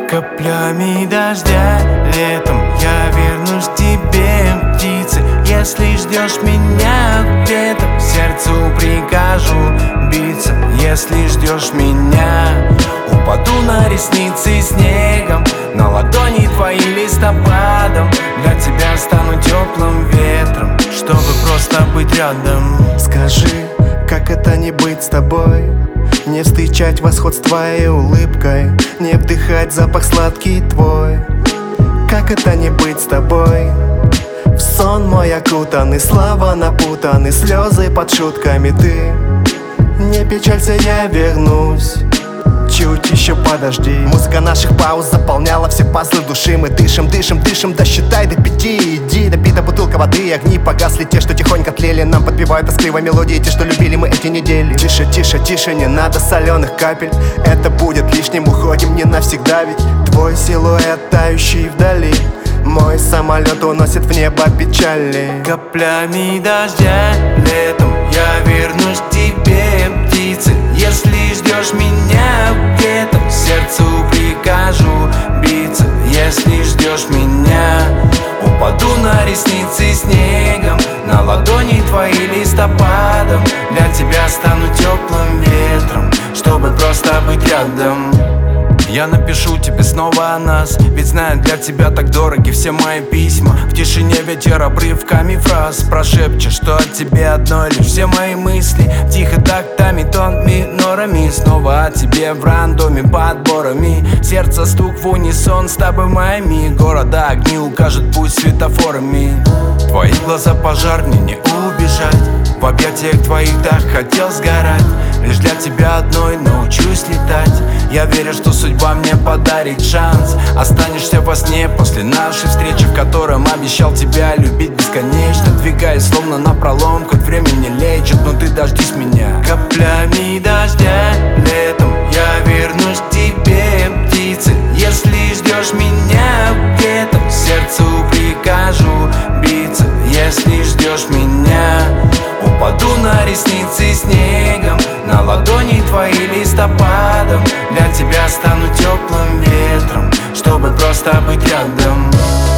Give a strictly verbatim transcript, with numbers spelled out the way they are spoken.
Каплями дождя летом я вернусь к тебе, птицы. Если ждешь меня где-то, сердцу прикажу биться. Если ждешь меня, упаду на ресницы снегом, на ладони твои листопадом. Для тебя стану теплым ветром, чтобы просто быть рядом. Скажи, как это не быть с тобой? Не встречать восход с твоей улыбкой, не вдыхать запах сладкий твой. Как это не быть с тобой? В сон мой окутанный, слова напутаны, слезы под шутками. Ты не печалься, я вернусь. Чуть еще подожди. Музыка наших пауз заполняла все пазлы души. Мы дышим, дышим, дышим, досчитай до пяти. Иди, допита бутылка воды, огни погасли. Те, что тихонько тлели, нам подпевают тоскливо мелодии. Те, что любили мы эти недели. Тише, тише, тише, не надо соленых капель. Это будет лишним, уходим не навсегда. Ведь твой силуэт, тающий вдали, мой самолет уносит в небо печали. Каплями дождя летом я вернусь к тебе, птицы. Если ждешь меня где-то, сердцу прикажу биться. Если ждешь меня, упаду на ресницы снегом, на ладони твои листопадом. Для тебя стану теплым ветром, чтобы просто быть рядом. Я напишу тебе снова о нас, ведь знаю, для тебя так дороги все мои письма. В тишине ветер обрывками фраз прошепчет, что от тебя одной лишь все мои мысли. Тихо тактами, тон минорами, снова о тебе в рандоме подборами. Сердце стук в унисон с тобой моими. Города огни укажет путь светофорами. Твои глаза пожар, мне не убежать. В объятиях твоих так хотел сгорать. Лишь для тебя одной научусь летать. Я верю, что судьба мне подарит шанс. Останешься во сне после нашей встречи, в котором обещал тебя любить бесконечно. Двигаясь словно напролом, хоть время не лечит, но ты дождись меня. Каплями дождя летом я вернусь к тебе, птицы. Если ждешь меня где-то, сердцу прикажу биться. Если ждешь меня, упаду на ресницы снегом, на ладони твои листопадом. Для тебя стану теплым ветром, чтобы просто быть рядом.